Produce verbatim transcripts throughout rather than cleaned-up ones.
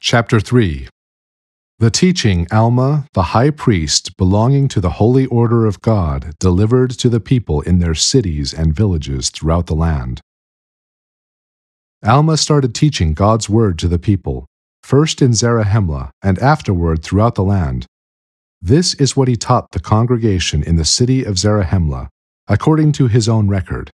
Chapter three. The teaching Alma, the high priest belonging to the holy order of God, delivered to the people in their cities and villages throughout the land. Alma started teaching God's word to the people, first in Zarahemla and afterward throughout the land. This is what he taught the congregation in the city of Zarahemla, according to his own record.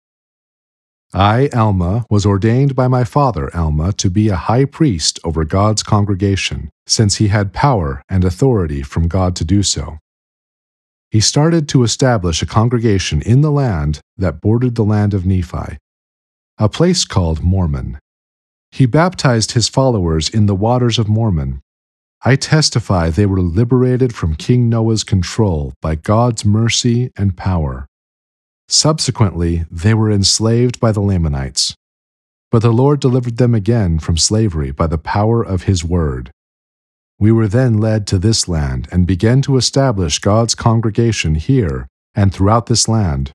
I, Alma, was ordained by my father Alma to be a high priest over God's congregation, since he had power and authority from God to do so. He started to establish a congregation in the land that bordered the land of Nephi, a place called Mormon. He baptized his followers in the waters of Mormon. I testify they were liberated from King Noah's control by God's mercy and power. Subsequently, they were enslaved by the Lamanites. But the Lord delivered them again from slavery by the power of His word. We were then led to this land and began to establish God's congregation here and throughout this land.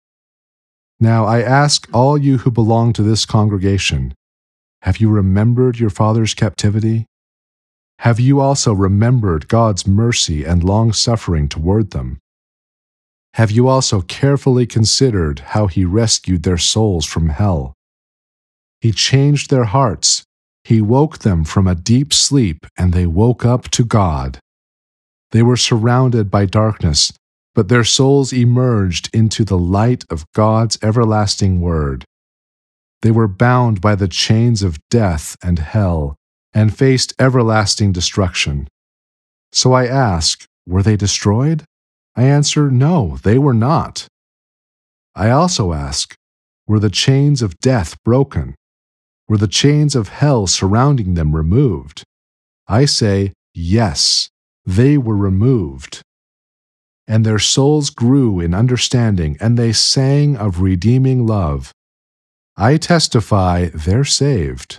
Now I ask all you who belong to this congregation, have you remembered your father's captivity? Have you also remembered God's mercy and long-suffering toward them? Have you also carefully considered how He rescued their souls from hell? He changed their hearts. He woke them from a deep sleep, and they woke up to God. They were surrounded by darkness, but their souls emerged into the light of God's everlasting word. They were bound by the chains of death and hell, and faced everlasting destruction. So I ask, were they destroyed? I answer, no, they were not. I also ask, were the chains of death broken? Were the chains of hell surrounding them removed? I say, yes, they were removed. And their souls grew in understanding, and they sang of redeeming love. I testify they're saved.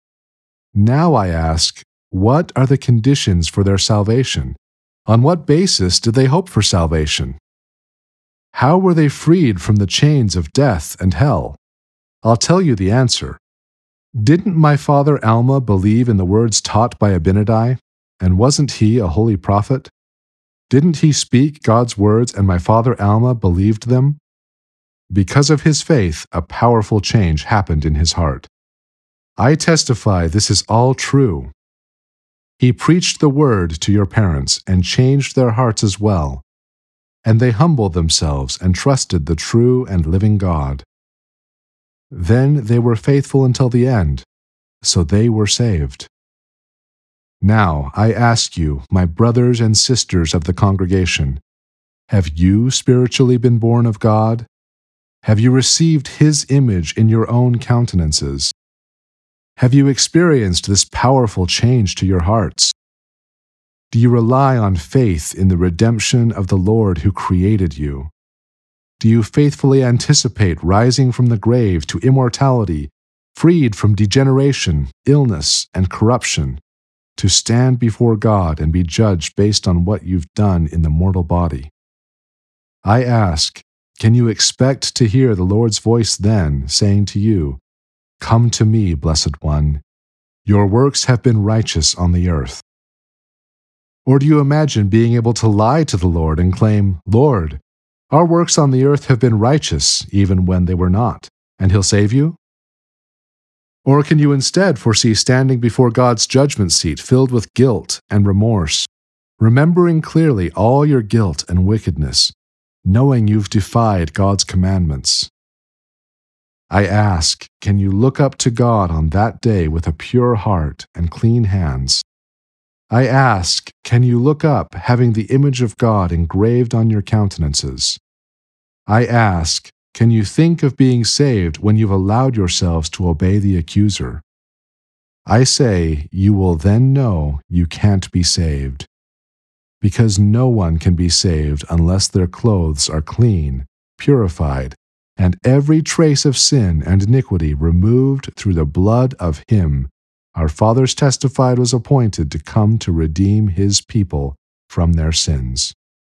Now I ask, what are the conditions for their salvation? On what basis did they hope for salvation? How were they freed from the chains of death and hell? I'll tell you the answer. Didn't my father Alma believe in the words taught by Abinadi? And wasn't he a holy prophet? Didn't he speak God's words and my father Alma believed them? Because of his faith, a powerful change happened in his heart. I testify this is all true. He preached the word to your parents and changed their hearts as well, and they humbled themselves and trusted the true and living God. Then they were faithful until the end, so they were saved. Now I ask you, my brothers and sisters of the congregation, have you spiritually been born of God? Have you received His image in your own countenances? Have you experienced this powerful change to your hearts? Do you rely on faith in the redemption of the Lord who created you? Do you faithfully anticipate rising from the grave to immortality, freed from degeneration, illness, and corruption, to stand before God and be judged based on what you've done in the mortal body? I ask, can you expect to hear the Lord's voice then, saying to you, "Come to me, Blessed One. Your works have been righteous on the earth"? Or do you imagine being able to lie to the Lord and claim, "Lord, our works on the earth have been righteous, even when they were not," and He'll save you? Or can you instead foresee standing before God's judgment seat filled with guilt and remorse, remembering clearly all your guilt and wickedness, knowing you've defied God's commandments? I ask, can you look up to God on that day with a pure heart and clean hands? I ask, can you look up having the image of God engraved on your countenances? I ask, can you think of being saved when you've allowed yourselves to obey the accuser? I say, you will then know you can't be saved, because no one can be saved unless their clothes are clean, purified, and every trace of sin and iniquity removed through the blood of Him our fathers testified was appointed to come to redeem His people from their sins.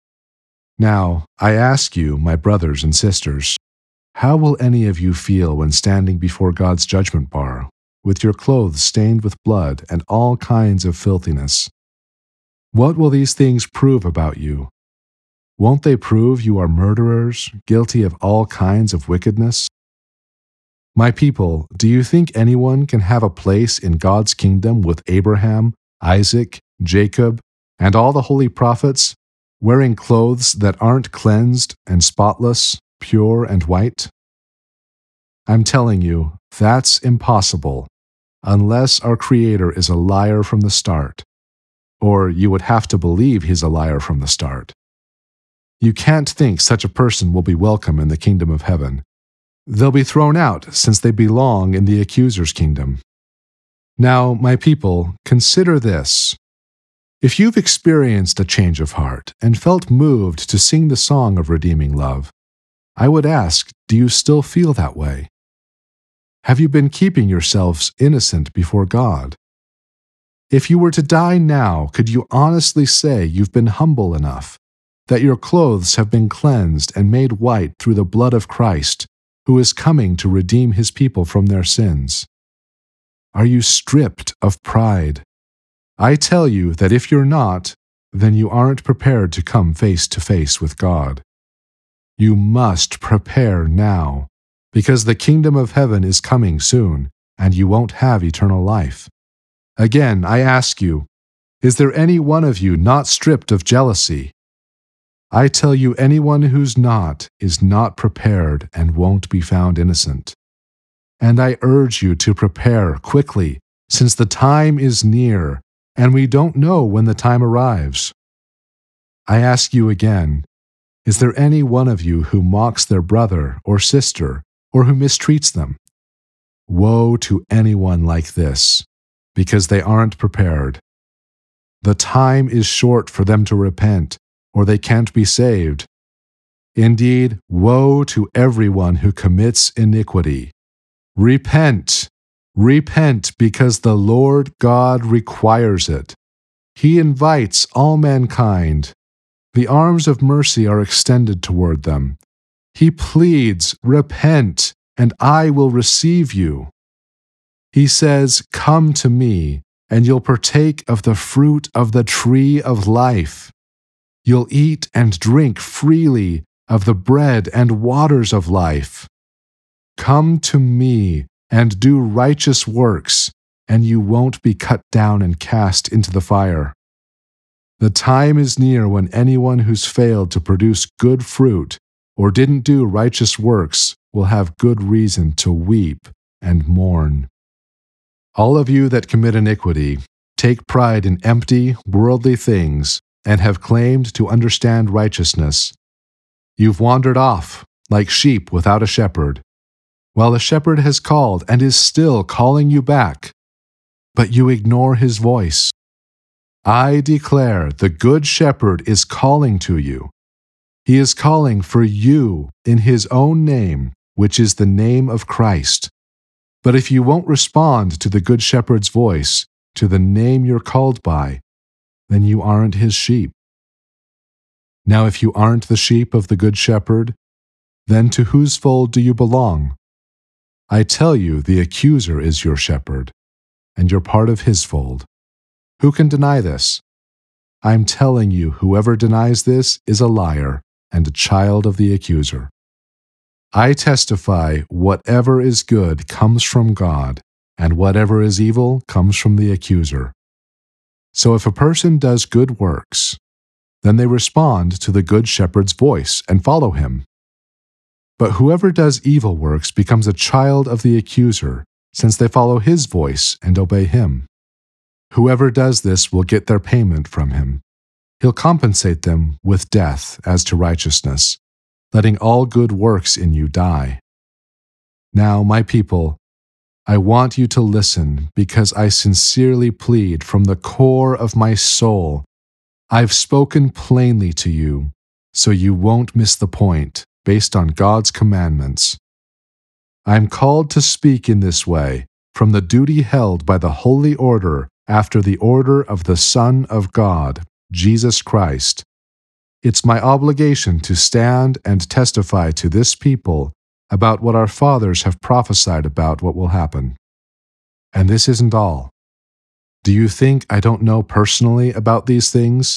Now, I ask you, my brothers and sisters, how will any of you feel when standing before God's judgment bar? with your clothes stained with blood and all kinds of filthiness. What will these things prove about you? Won't they prove you are murderers, guilty of all kinds of wickedness? My people, do you think anyone can have a place in God's kingdom with Abraham, Isaac, Jacob, and all the holy prophets, wearing clothes that aren't cleansed and spotless, pure and white? I'm telling you, that's impossible, unless our Creator is a liar from the start. Or you would have to believe he's a liar from the start. You can't think such a person will be welcome in the kingdom of heaven. They'll be thrown out since they belong in the accuser's kingdom. Now, my people, consider this. If you've experienced a change of heart and felt moved to sing the song of redeeming love, I would ask, do you still feel that way? Have you been keeping yourselves innocent before God? If you were to die now, could you honestly say you've been humble enough, that your clothes have been cleansed and made white through the blood of Christ, who is coming to redeem his people from their sins? Are you stripped of pride? I tell you that if you're not, then you aren't prepared to come face to face with God. You must prepare now, because the kingdom of heaven is coming soon, and you won't have eternal life. Again, I ask you, is there any one of you not stripped of jealousy? I tell you, anyone who's not is not prepared and won't be found innocent. And I urge you to prepare quickly, since the time is near, and we don't know when the time arrives. I ask you again, is there any one of you who mocks their brother or sister, or who mistreats them? Woe to anyone like this, because they aren't prepared. The time is short for them to repent, or they can't be saved. Indeed, woe to everyone who commits iniquity. Repent, repent, because the Lord God requires it. He invites all mankind. The arms of mercy are extended toward them. He pleads, repent, and I will receive you. He says, come to me, and you'll partake of the fruit of the tree of life. You'll eat and drink freely of the bread and waters of life. Come to me and do righteous works, and you won't be cut down and cast into the fire. The time is near when anyone who's failed to produce good fruit or didn't do righteous works will have good reason to weep and mourn. All of you that commit iniquity take pride in empty, worldly things and have claimed to understand righteousness. You've wandered off like sheep without a shepherd, while the shepherd has called and is still calling you back, but you ignore his voice. I declare the good shepherd is calling to you. He is calling for you in his own name, which is the name of Christ. But if you won't respond to the good shepherd's voice, to the name you're called by, then you aren't his sheep. Now, if you aren't the sheep of the good shepherd, then to whose fold do you belong? I tell you, the accuser is your shepherd, and you're part of his fold. Who can deny this? I'm telling you, whoever denies this is a liar and a child of the accuser. I testify, whatever is good comes from God, and whatever is evil comes from the accuser. So if a person does good works, then they respond to the good shepherd's voice and follow him. But whoever does evil works becomes a child of the accuser, since they follow his voice and obey him. Whoever does this will get their payment from him. He'll compensate them with death as to righteousness, letting all good works in you die. Now, my people, I want you to listen because I sincerely plead from the core of my soul. I've spoken plainly to you, so you won't miss the point, based on God's commandments. I'm called to speak in this way from the duty held by the holy order after the order of the Son of God, Jesus Christ. It's my obligation to stand and testify to this people about what our fathers have prophesied about what will happen. And this isn't all. Do you think I don't know personally about these things?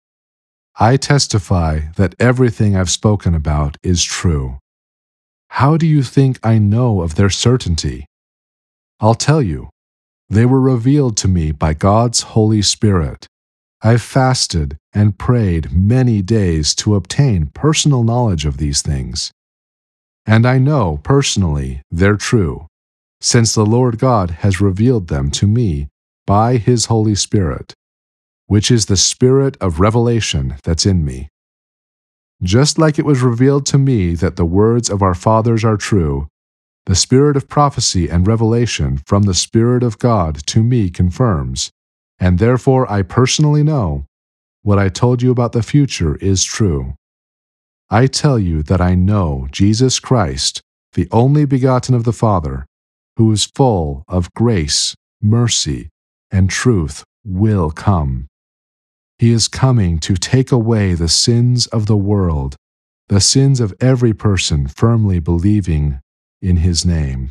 I testify that everything I've spoken about is true. How do you think I know of their certainty? I'll tell you. They were revealed to me by God's Holy Spirit. I've fasted and prayed many days to obtain personal knowledge of these things. And I know personally they're true, since the Lord God has revealed them to me by His Holy Spirit, which is the spirit of revelation that's in me. Just like it was revealed to me that the words of our fathers are true, the spirit of prophecy and revelation from the Spirit of God to me confirms, and therefore I personally know what I told you about the future is true. I tell you that I know Jesus Christ, the only begotten of the Father, who is full of grace, mercy, and truth, will come. He is coming to take away the sins of the world, the sins of every person firmly believing in His name.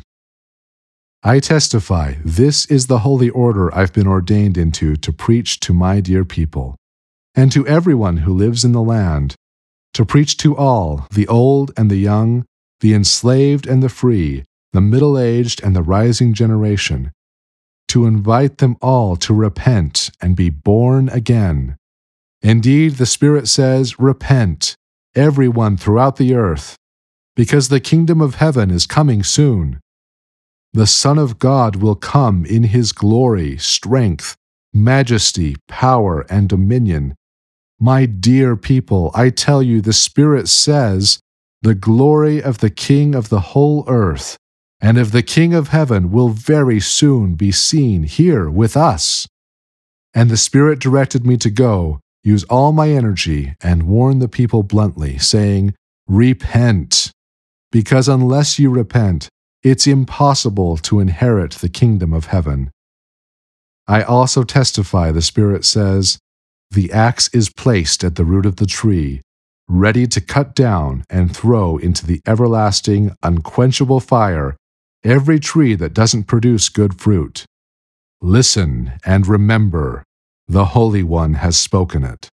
I testify this is the holy order I've been ordained into to preach to my dear people, and to everyone who lives in the land, to preach to all, the old and the young, the enslaved and the free, the middle-aged and the rising generation, to invite them all to repent and be born again. Indeed, the Spirit says, repent, everyone throughout the earth, because the kingdom of heaven is coming soon. The Son of God will come in His glory, strength, majesty, power, and dominion. My dear people, I tell you, the Spirit says, the glory of the King of the whole earth and of the King of heaven will very soon be seen here with us. And the Spirit directed me to go, use all my energy, and warn the people bluntly, saying, repent, because unless you repent, it's impossible to inherit the kingdom of heaven. I also testify, the Spirit says, the axe is placed at the root of the tree, ready to cut down and throw into the everlasting, unquenchable fire every tree that doesn't produce good fruit. Listen and remember, the Holy One has spoken it.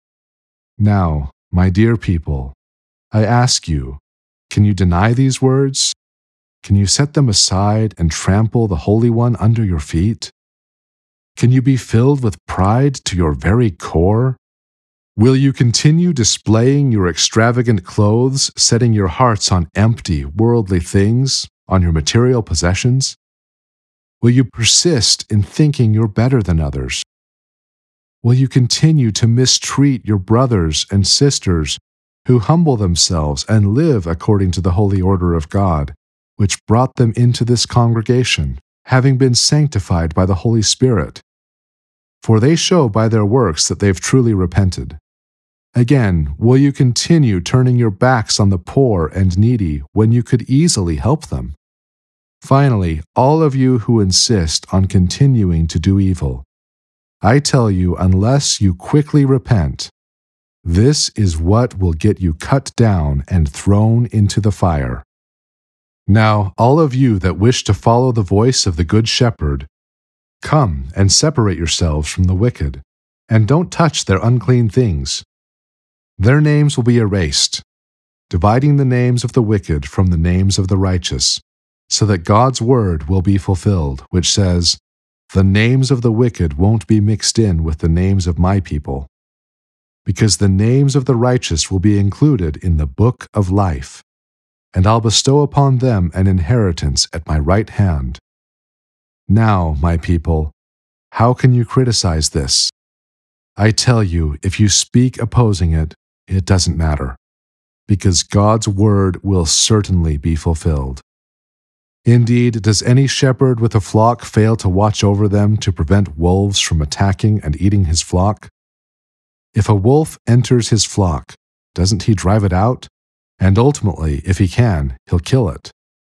Now, my dear people, I ask you, can you deny these words? Can you set them aside and trample the Holy One under your feet? Can you be filled with pride to your very core? Will you continue displaying your extravagant clothes, setting your hearts on empty, worldly things, on your material possessions? Will you persist in thinking you're better than others? Will you continue to mistreat your brothers and sisters who humble themselves and live according to the holy order of God, which brought them into this congregation, having been sanctified by the Holy Spirit? For they show by their works that they've truly repented. Again, will you continue turning your backs on the poor and needy when you could easily help them? Finally, all of you who insist on continuing to do evil, I tell you, unless you quickly repent, this is what will get you cut down and thrown into the fire. Now, all of you that wish to follow the voice of the Good Shepherd, come and separate yourselves from the wicked, and don't touch their unclean things. Their names will be erased, dividing the names of the wicked from the names of the righteous, so that God's word will be fulfilled, which says, the names of the wicked won't be mixed in with the names of my people, because the names of the righteous will be included in the book of life, and I'll bestow upon them an inheritance at my right hand. Now, my people, how can you criticize this? I tell you, if you speak opposing it, it doesn't matter, because God's word will certainly be fulfilled. Indeed, does any shepherd with a flock fail to watch over them to prevent wolves from attacking and eating his flock? If a wolf enters his flock, doesn't he drive it out? And ultimately, if he can, he'll kill it.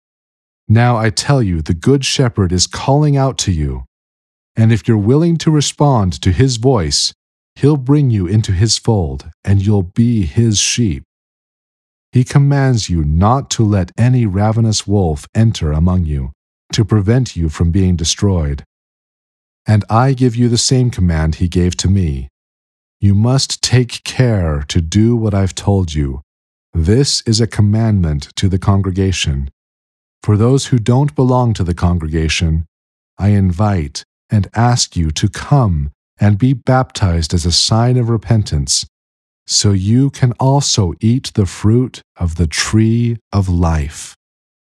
Now I tell you, the Good Shepherd is calling out to you, and if you're willing to respond to his voice, he'll bring you into his fold, and you'll be his sheep. He commands you not to let any ravenous wolf enter among you, to prevent you from being destroyed. And I give you the same command he gave to me. You must take care to do what I've told you. This is a commandment to the congregation. For those who don't belong to the congregation, I invite and ask you to come and be baptized as a sign of repentance, so you can also eat the fruit of the tree of life.